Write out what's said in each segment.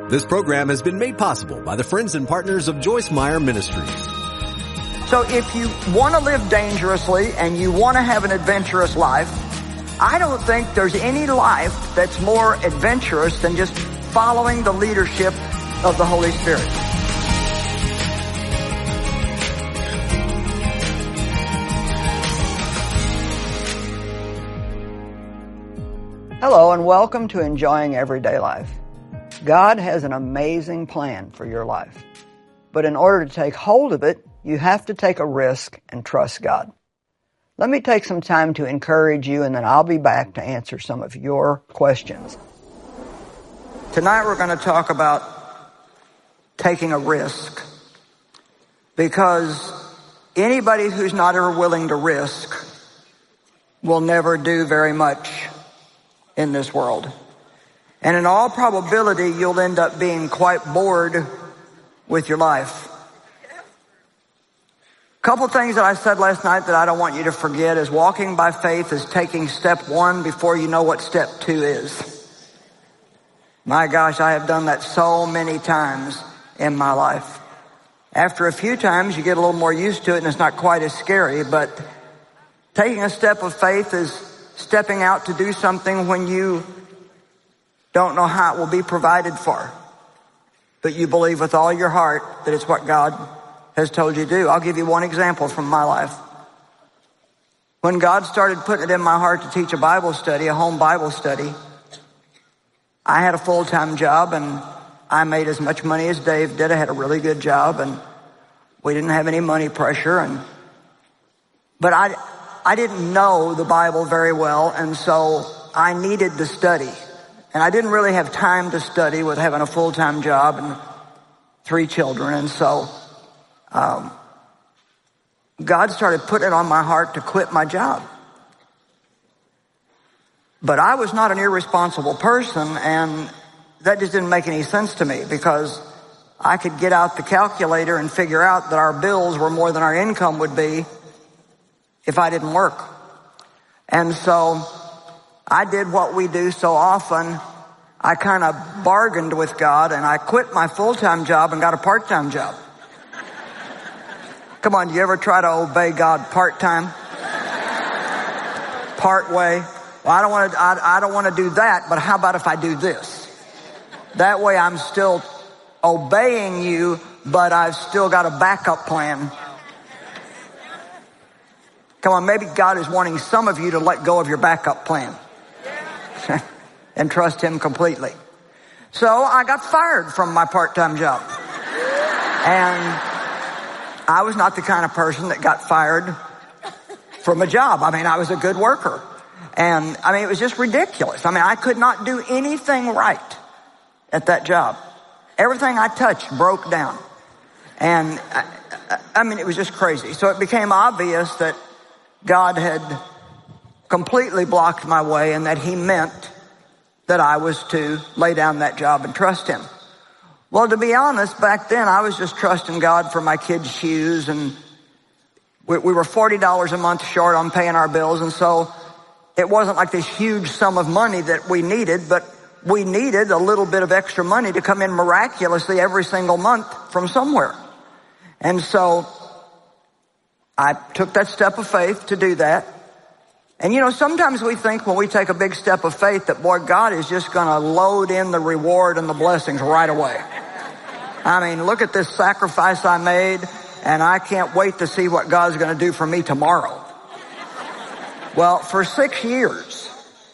This program has been made possible by the friends and partners of Joyce Meyer Ministries. So if you want to live dangerously and you want to have an adventurous life, I don't think there's any life that's more adventurous than just following the leadership of the Holy Spirit. Hello and welcome to Enjoying Everyday Life. God has an amazing plan for your life. But in order to take hold of it, you have to take a risk and trust God. Let me take some time to encourage you, and then I'll be back to answer some of your questions. Tonight we're going to talk about taking a risk, because anybody who's not ever willing to risk will never do very much in this world. And in all probability, you'll end up being quite bored with your life. A couple things that I said last night that I don't want you to forget is walking by faith is taking step one before you know what step two is. My gosh, I have done that so many times in my life. After a few times, you get a little more used to it and it's not quite as scary, but taking a step of faith is stepping out to do something when you don't know how it will be provided for, but you believe with all your heart that it's what God has told you to do. I'll give you one example from my life. When God started putting it in my heart to teach a Bible study, a home Bible study, I had a full-time job and I made as much money as Dave did. I had a really good job and we didn't have any money pressure. But I didn't know the Bible very well, and so I needed to study. And I didn't really have time to study with having a full-time job and 3 children. And so God started putting it on my heart to quit my job. But I was not an irresponsible person, and that just didn't make any sense to me, because I could get out the calculator and figure out that our bills were more than our income would be if I didn't work. And so I did what we do so often. I kind of bargained with God and I quit my full-time job and got a part-time job. Come on, do you ever try to obey God part-time? Part way? Well, I don't want to do that, but how about if I do this? That way I'm still obeying you, but I've still got a backup plan. Come on, maybe God is wanting some of you to let go of your backup plan and trust Him completely. So I got fired from my part-time job. And I was not the kind of person that got fired from a job. I mean, I was a good worker. And I mean, it was just ridiculous. I mean, I could not do anything right at that job. Everything I touched broke down. And I mean, it was just crazy. So it became obvious that God had completely blocked my way and that He meant that I was to lay down that job and trust Him. Well, to be honest, back then I was just trusting God for my kids' shoes, and we were $40 a month short on paying our bills, and so it wasn't like this huge sum of money that we needed, but we needed a little bit of extra money to come in miraculously every single month from somewhere. And so I took that step of faith to do that. And you know, sometimes we think when we take a big step of faith that, boy, God is just going to load in the reward and the blessings right away. I mean, look at this sacrifice I made, and I can't wait to see what God's going to do for me tomorrow. Well, for 6 years,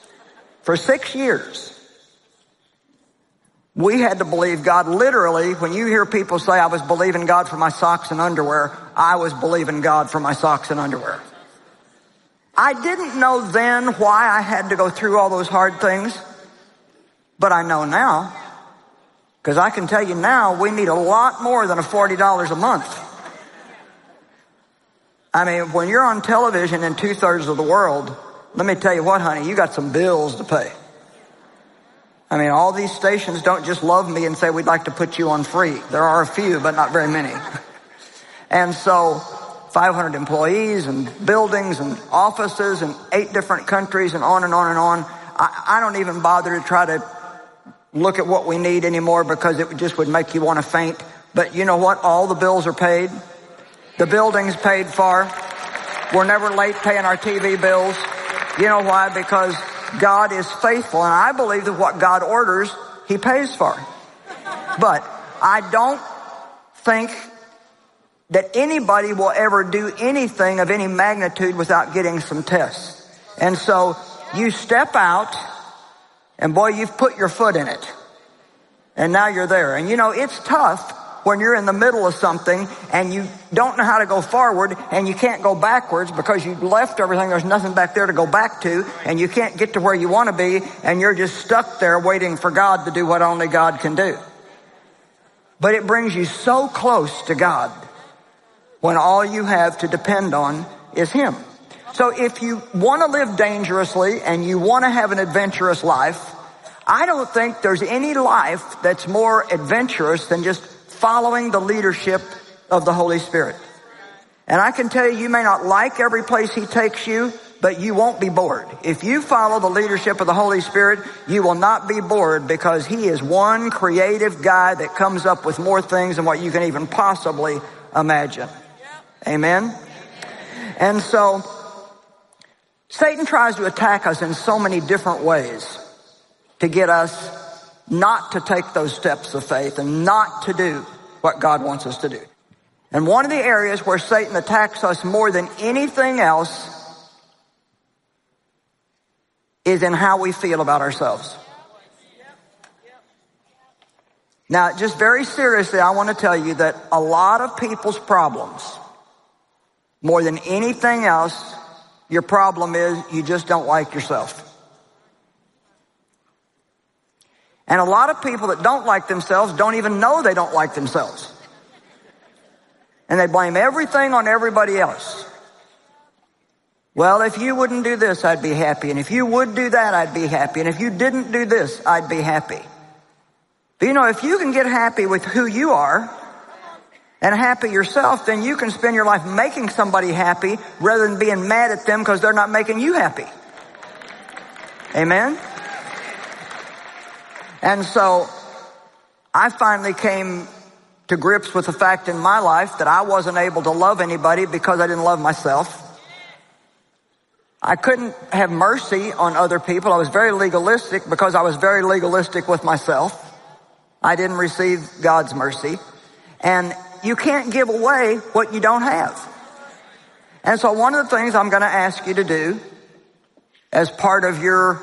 we had to believe God literally. When you hear people say, I was believing God for my socks and underwear, I was believing God for my socks and underwear. I didn't know then why I had to go through all those hard things, but I know now, because I can tell you now we need a lot more than a $40 a month. I mean, when you're on television in 2/3 of the world, let me tell you what, honey, you got some bills to pay. I mean, all these stations don't just love me and say, we'd like to put you on free. There are a few, but not very many. And so 500 employees and buildings and offices in 8 different countries and on and on and on. I don't even bother to try to look at what we need anymore because it just would make you want to faint. But you know what? All the bills are paid. The building's paid for. We're never late paying our TV bills. You know why? Because God is faithful, and I believe that what God orders, He pays for. But I don't think that anybody will ever do anything of any magnitude without getting some tests. And so you step out, and boy, you've put your foot in it. And now you're there. And you know, it's tough when you're in the middle of something and you don't know how to go forward and you can't go backwards because you've left everything. There's nothing back there to go back to, and you can't get to where you want to be, and you're just stuck there waiting for God to do what only God can do. But it brings you so close to God when all you have to depend on is Him. So if you want to live dangerously and you want to have an adventurous life, I don't think there's any life that's more adventurous than just following the leadership of the Holy Spirit. And I can tell you, you may not like every place He takes you, but you won't be bored. If you follow the leadership of the Holy Spirit, you will not be bored, because He is one creative guy that comes up with more things than what you can even possibly imagine. Amen? And so Satan tries to attack us in so many different ways to get us not to take those steps of faith and not to do what God wants us to do. And one of the areas where Satan attacks us more than anything else is in how we feel about ourselves. Now, just very seriously, I want to tell you that a lot of people's problems, more than anything else, your problem is you just don't like yourself. And a lot of people that don't like themselves don't even know they don't like themselves. And they blame everything on everybody else. Well, if you wouldn't do this, I'd be happy. And if you would do that, I'd be happy. And if you didn't do this, I'd be happy. But you know, if you can get happy with who you are and happy yourself, then you can spend your life making somebody happy rather than being mad at them because they're not making you happy. Amen? And so I finally came to grips with the fact in my life that I wasn't able to love anybody because I didn't love myself. I couldn't have mercy on other people. I was very legalistic because I was very legalistic with myself. I didn't receive God's mercy. And you can't give away what you don't have. And so one of the things I'm going to ask you to do as part of your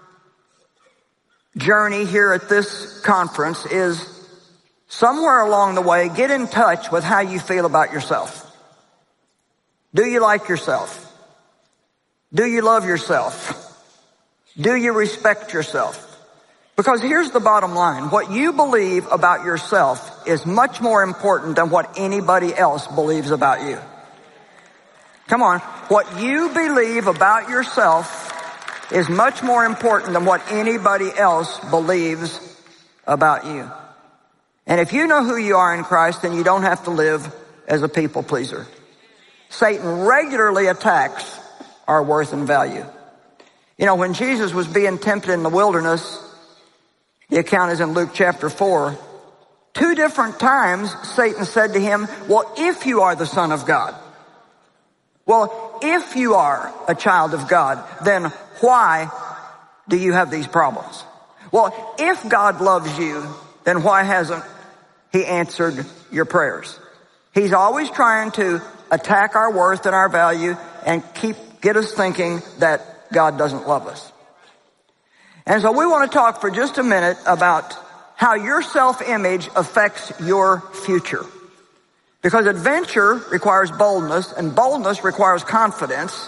journey here at this conference is somewhere along the way, get in touch with how you feel about yourself. Do you like yourself? Do you love yourself? Do you respect yourself? Because here's the bottom line. What you believe about yourself is much more important than what anybody else believes about you. Come on. What you believe about yourself is much more important than what anybody else believes about you. And if you know who you are in Christ, then you don't have to live as a people pleaser. Satan regularly attacks our worth and value. You know, when Jesus was being tempted in the wilderness, the account is in Luke chapter 4, 2 different times Satan said to him, well, if you are the Son of God, well, if you are a child of God, then why do you have these problems? Well, if God loves you, then why hasn't He answered your prayers? He's always trying to attack our worth and our value and get us thinking that God doesn't love us. And so we want to talk for just a minute about how your self-image affects your future. Because adventure requires boldness, and boldness requires confidence.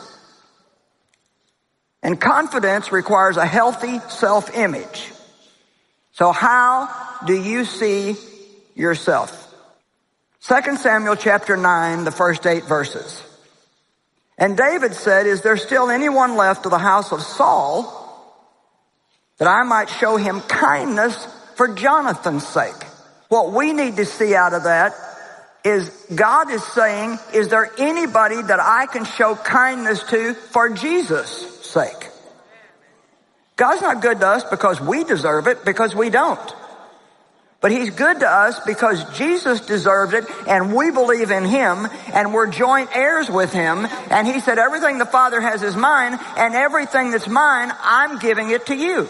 And confidence requires a healthy self-image. So how do you see yourself? 2 Samuel chapter 9, the first 8 verses. And David said, is there still anyone left of the house of Saul that I might show him kindness for Jonathan's sake? What we need to see out of that is God is saying, is there anybody that I can show kindness to for Jesus' sake? God's not good to us because we deserve it, because we don't. But he's good to us because Jesus deserved it, and we believe in him, and we're joint heirs with him. And he said, everything the Father has is mine, and everything that's mine, I'm giving it to you.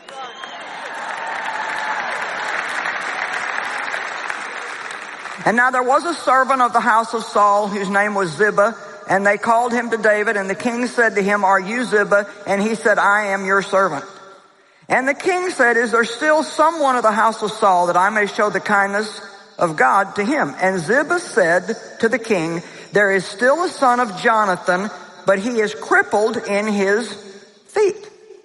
And now there was a servant of the house of Saul whose name was Ziba, and they called him to David, and the king said to him, are you Ziba? And he said, I am your servant. And the king said, is there still someone of the house of Saul that I may show the kindness of God to him? And Ziba said to the king, there is still a son of Jonathan, but he is crippled in his feet.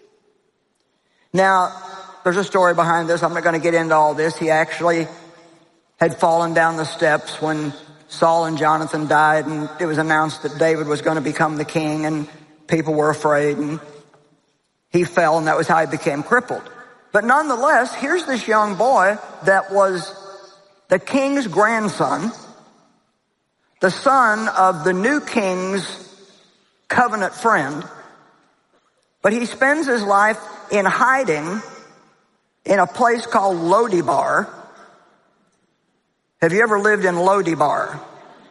Now, there's a story behind this. I'm not going to get into all this. He actually had fallen down the steps when Saul and Jonathan died, and it was announced that David was going to become the king, and people were afraid, and he fell, and that was how he became crippled. But nonetheless, here's this young boy that was the king's grandson, the son of the new king's covenant friend, but he spends his life in hiding in a place called Lo-debar. Have you ever lived in Lo-debar?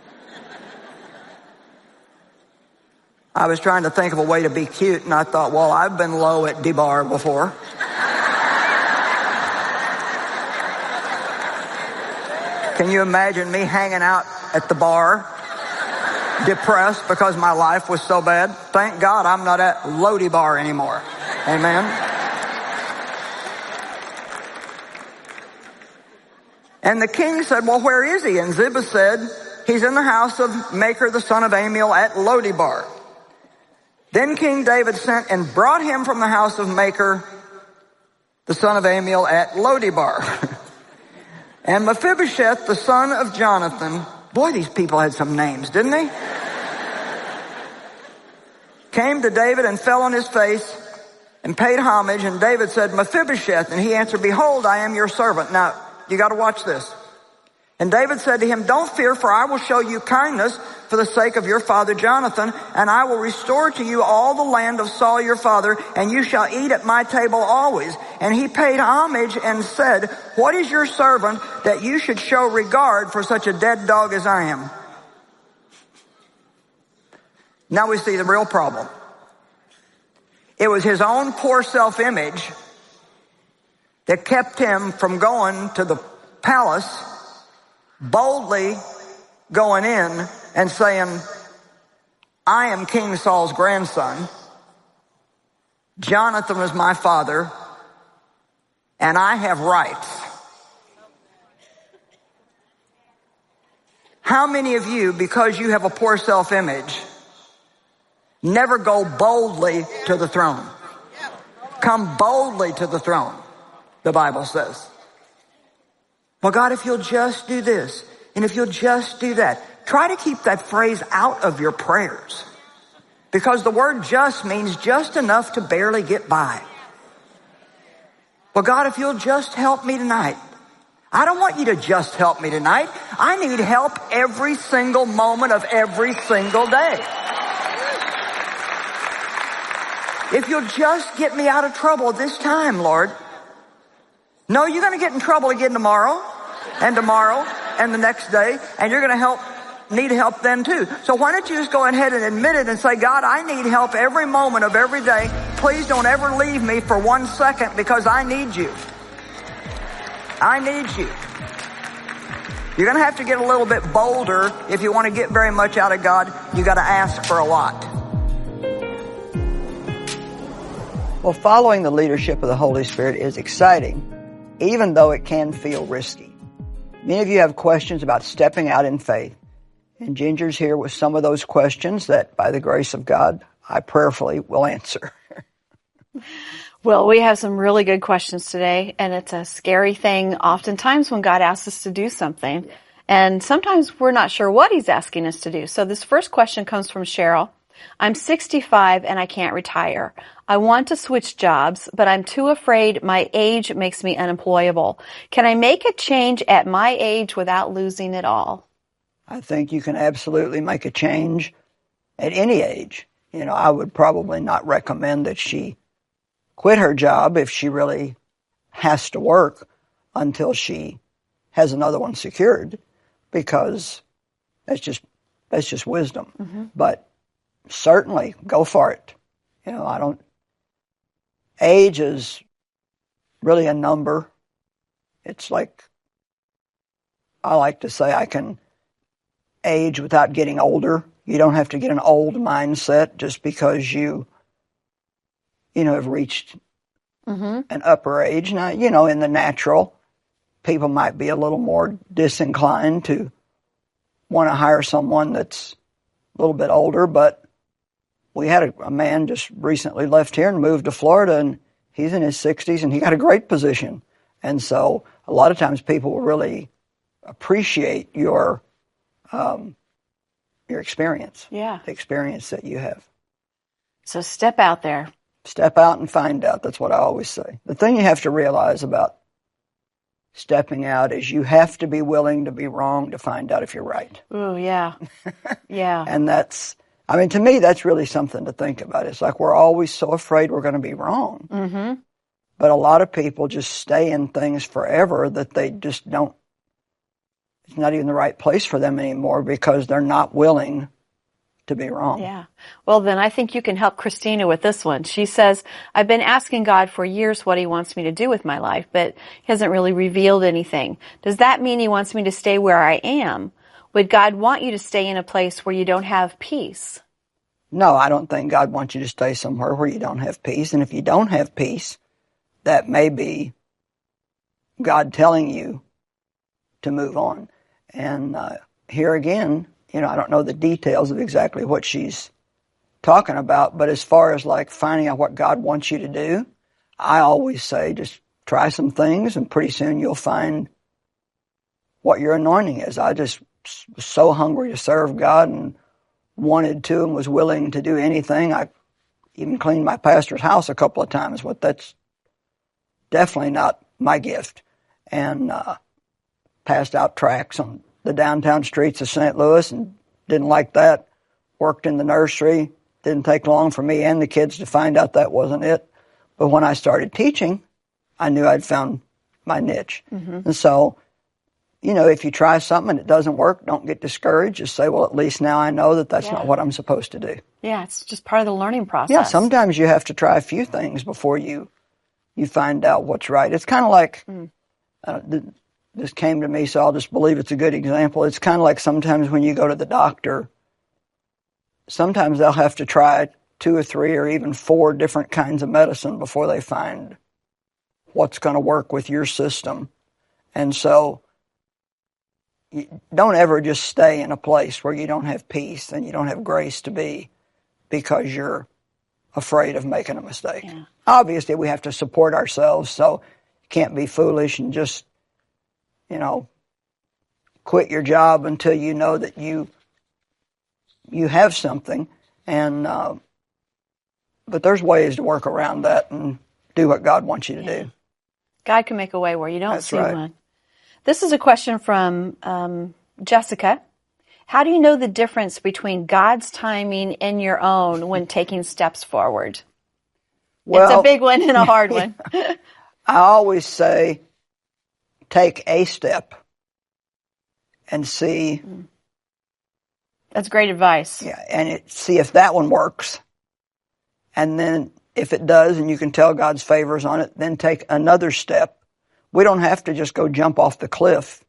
I was trying to think of a way to be cute, and I thought, well, I've been low at Debar before. Can you imagine me hanging out at the bar, depressed because my life was so bad? Thank God I'm not at Lo-debar anymore. Amen. And the king said, well, where is he? And Ziba said, he's in the house of Machir, the son of Amiel, at Lo-debar. Then King David sent and brought him from the house of Machir, the son of Amiel, at Lo-debar. And Mephibosheth, the son of Jonathan, boy, these people had some names, didn't they? Came to David and fell on his face and paid homage. And David said, Mephibosheth. And he answered, behold, I am your servant. Now, you got to watch this. And David said to him, don't fear, for I will show you kindness for the sake of your father Jonathan, and I will restore to you all the land of Saul your father, and you shall eat at my table always. And he paid homage and said, what is your servant that you should show regard for such a dead dog as I am? Now we see the real problem. It was his own poor self-image that kept him from going to the palace, boldly going in and saying, I am King Saul's grandson. Jonathan was my father, and I have rights. How many of you, because you have a poor self-image, never go boldly to the throne? Come boldly to the throne, the Bible says. Well, God, if you'll just do this, and if you'll just do that, try to keep that phrase out of your prayers. Because the word just means just enough to barely get by. Well, God, if you'll just help me tonight. I don't want you to just help me tonight. I need help every single moment of every single day. If you'll just get me out of trouble this time, Lord. No, you're going to get in trouble again tomorrow and the next day, and you're going to need help then too. So why don't you just go ahead and admit it and say, God, I need help every moment of every day. Please don't ever leave me for 1 second, because I need you. I need you. You're going to have to get a little bit bolder if you want to get very much out of God. You got to ask for a lot. Well, following the leadership of the Holy Spirit is exciting, even though it can feel risky. Many of you have questions about stepping out in faith, and Ginger's here with some of those questions that, by the grace of God, I prayerfully will answer. Well, we have some really good questions today, and it's a scary thing oftentimes when God asks us to do something, and sometimes we're not sure what He's asking us to do. So this first question comes from Cheryl. I'm 65 and I can't retire. I want to switch jobs, but I'm too afraid my age makes me unemployable. Can I make a change at my age without losing it all? I think you can absolutely make a change at any age. I would probably not recommend that she quit her job if she really has to work until she has another one secured, because that's just wisdom. But certainly go for it. Age is really a number. It's like, I like to say, I can age without getting older. You don't have to get an old mindset just because you have reached an upper age. Now, in the natural, people might be a little more disinclined to want to hire someone that's a little bit older, but we had a man just recently left here and moved to Florida, and he's in his 60s, and he got a great position. And so a lot of times people will really appreciate your experience, the experience that you have. So step out there. Step out and find out. That's what I always say. The thing you have to realize about stepping out is you have to be willing to be wrong to find out if you're right. Oh, yeah. Yeah. And to me, that's really something to think about. It's like we're always so afraid we're going to be wrong. But a lot of people just stay in things forever that they just don't, it's not even the right place for them anymore because they're not willing to be wrong. Yeah. Well, then I think you can help Christina with this one. She says, I've been asking God for years what he wants me to do with my life, but he hasn't really revealed anything. Does that mean he wants me to stay where I am? Would God want you to stay in a place where you don't have peace? No, I don't think God wants you to stay somewhere where you don't have peace. And if you don't have peace, that may be God telling you to move on. And here again, I don't know the details of exactly what she's talking about, but as far as like finding out what God wants you to do, I always say just try some things and pretty soon you'll find what your anointing is. I just was so hungry to serve God and wanted to and was willing to do anything. I even cleaned my pastor's house a couple of times, but that's definitely not my gift. And passed out tracts on the downtown streets of St. Louis and didn't like that. Worked in the nursery. Didn't take long for me and the kids to find out that wasn't it. But when I started teaching, I knew I'd found my niche. And so, if you try something and it doesn't work, don't get discouraged. Just say, well, at least now I know that that's not what I'm supposed to do. Yeah, it's just part of the learning process. Yeah, sometimes you have to try a few things before you find out what's right. It's kind of like, this came to me, so I'll just believe it's a good example. It's kind of like sometimes when you go to the doctor, sometimes they'll have to try 2 or 3 or even 4 different kinds of medicine before they find what's going to work with your system. And so don't ever just stay in a place where you don't have peace and you don't have grace to be because you're afraid of making a mistake. Yeah. Obviously, we have to support ourselves, so you can't be foolish and just, quit your job until you know that you have something. And but there's ways to work around that and do what God wants you to do. God can make a way where you don't see one. This is a question from Jessica. How do you know the difference between God's timing and your own when taking steps forward? Well, it's a big one and a hard one. I always say, take a step and see. That's great advice. Yeah, and see if that one works. And then if it does and you can tell God's favors on it, then take another step. We don't have to just go jump off the cliff.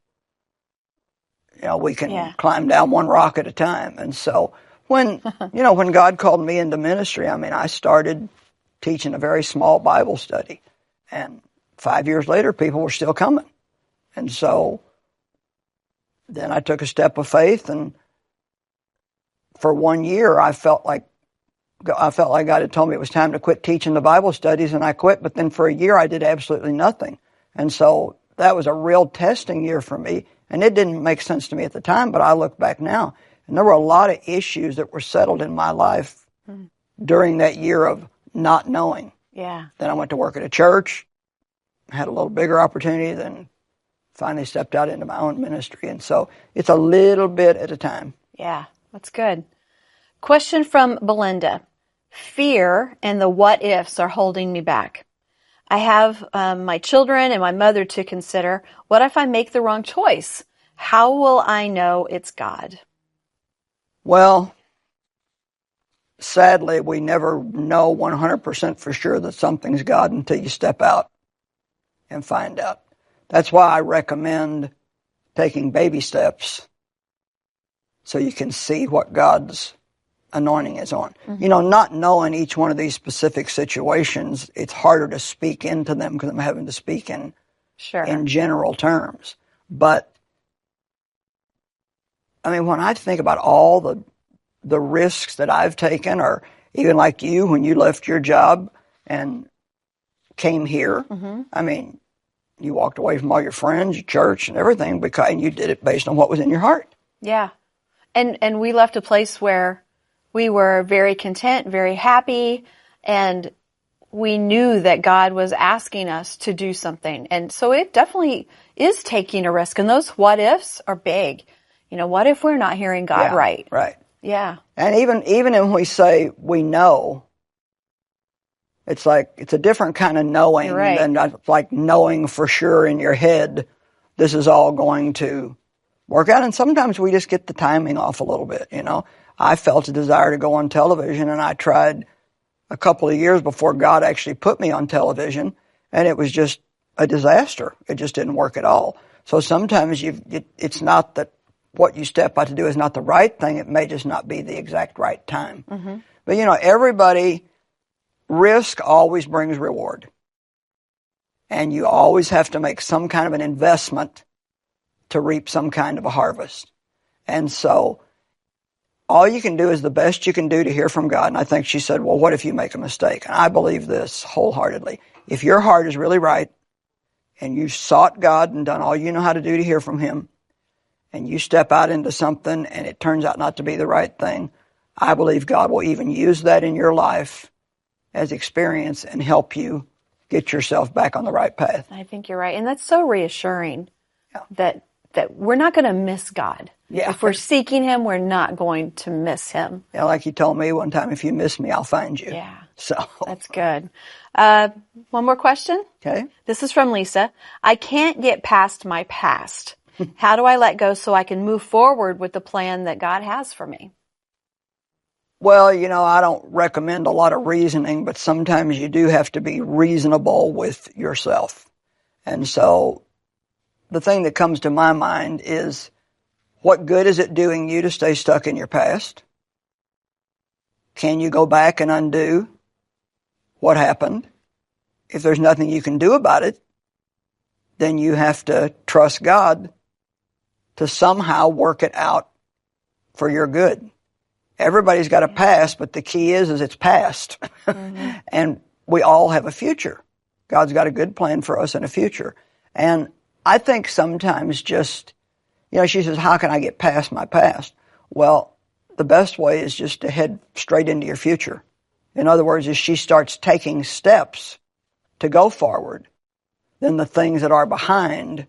We can climb down one rock at a time. And so when God called me into ministry, I started teaching a very small Bible study. And 5 years later, people were still coming. And so then I took a step of faith, and for 1 year, I felt like God had told me it was time to quit teaching the Bible studies, and I quit. But then for a year, I did absolutely nothing. And so that was a real testing year for me. And it didn't make sense to me at the time, but I look back now, and there were a lot of issues that were settled in my life during that year of not knowing. Yeah. Then I went to work at a church, had a little bigger opportunity, then finally stepped out into my own ministry. And so it's a little bit at a time. Yeah, that's good. Question from Belinda. fear and the what ifs are holding me back. I have my children and my mother to consider. What if I make the wrong choice? How will I know it's God? Well, sadly, we never know 100% for sure that something's God until you step out and find out. That's why I recommend taking baby steps so you can see what God's anointing is on. Mm-hmm. You know, not knowing each one of these specific situations, it's harder to speak into them because I'm having to speak in general terms. But, I mean, when I think about all the risks that I've taken, or even like you, when you left your job and came here, mm-hmm. I mean, you walked away from all your friends, your church, and everything, and you did it based on what was in your heart. Yeah. And we left a place where we were very content, very happy, and we knew that God was asking us to do something. And so it definitely is taking a risk. And those what ifs are big. You know, what if we're not hearing God right? Right. Yeah. And even when we say we know, it's like, it's a different kind of knowing than like knowing for sure in your head this is all going to work out. And sometimes we just get the timing off a little bit, you know. I felt a desire to go on television, and I tried a couple of years before God actually put me on television, and it was just a disaster. It just didn't work at all. So sometimes it's not that what you step out to do is not the right thing. It may just not be the exact right time. Mm-hmm. But, you know, risk always brings reward. And you always have to make some kind of an investment to reap some kind of a harvest. And so all you can do is the best you can do to hear from God. And I think she said, well, what if you make a mistake? And I believe this wholeheartedly. If your heart is really right and you sought God and done all you know how to do to hear from Him, and you step out into something and it turns out not to be the right thing, I believe God will even use that in your life as experience and help you get yourself back on the right path. I think you're right. And that's so reassuring that we're not going to miss God. Yeah. If we're seeking Him, we're not going to miss Him. Yeah, like you told me one time, if you miss me, I'll find you. Yeah. So that's good. One more question. Okay. This is from Lisa. I can't get past my past. How do I let go so I can move forward with the plan that God has for me? Well, you know, I don't recommend a lot of reasoning, but sometimes you do have to be reasonable with yourself. And so the thing that comes to my mind is, what good is it doing you to stay stuck in your past? Can you go back and undo what happened? If there's nothing you can do about it, then you have to trust God to somehow work it out for your good. Everybody's got a past, but the key is it's past. Mm-hmm. And we all have a future. God's got a good plan for us in a future. And I think sometimes just, you know, she says, how can I get past my past? Well, the best way is just to head straight into your future. In other words, as she starts taking steps to go forward, then the things that are behind,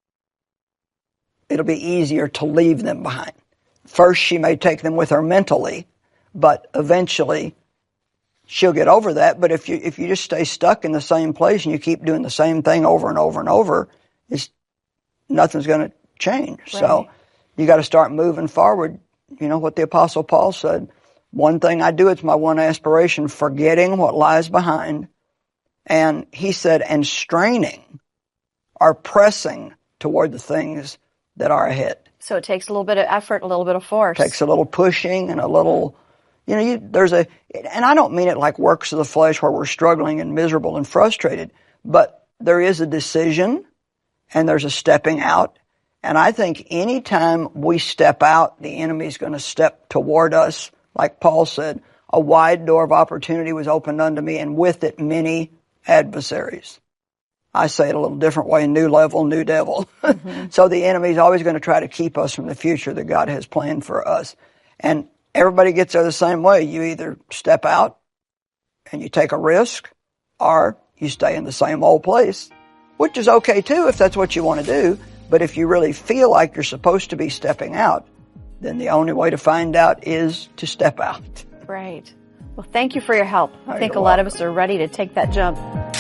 it'll be easier to leave them behind. First, she may take them with her mentally, but eventually she'll get over that. But if you just stay stuck in the same place and you keep doing the same thing over and over and over, nothing's going to change. Right. So you got to start moving forward. You know what the Apostle Paul said, one thing I do, it's my one aspiration, forgetting what lies behind. And he said, and straining or pressing toward the things that are ahead. So it takes a little bit of effort, a little bit of force. It takes a little pushing and a little, you know, and I don't mean it like works of the flesh where we're struggling and miserable and frustrated, but there is a decision and there's a stepping out. And I think any time we step out, the enemy's going to step toward us. Like Paul said, a wide door of opportunity was opened unto me, and with it many adversaries. I say it a little different way, new level, new devil. Mm-hmm. So the enemy's always going to try to keep us from the future that God has planned for us. And everybody gets there the same way. You either step out and you take a risk, or you stay in the same old place, which is okay too if that's what you want to do. But if you really feel like you're supposed to be stepping out, then the only way to find out is to step out. Right. Well, thank you for your help. I think a lot of us are ready to take that jump.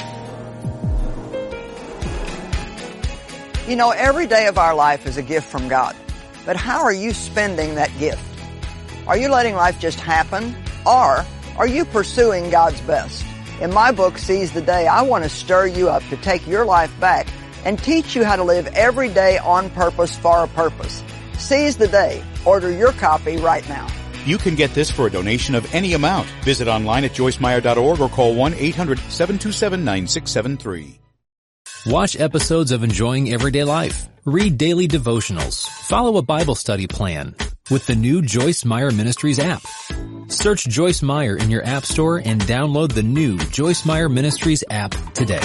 You know, every day of our life is a gift from God. But how are you spending that gift? Are you letting life just happen? Or are you pursuing God's best? In my book, Seize the Day, I want to stir you up to take your life back and teach you how to live every day on purpose for a purpose. Seize the Day. Order your copy right now. You can get this for a donation of any amount. Visit online at joycemeyer.org or call 1-800-727-9673. Watch episodes of Enjoying Everyday Life. Read daily devotionals. Follow a Bible study plan with the new Joyce Meyer Ministries app. Search Joyce Meyer in your app store and download the new Joyce Meyer Ministries app today.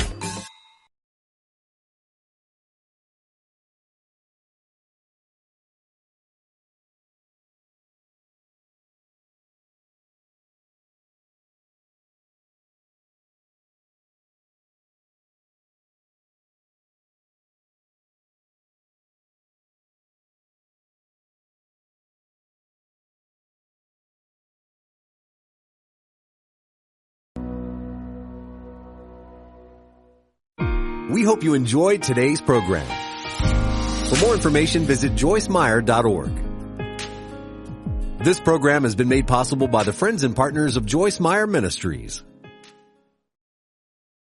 We hope you enjoyed today's program. For more information, visit joycemeyer.org. This program has been made possible by the friends and partners of Joyce Meyer Ministries.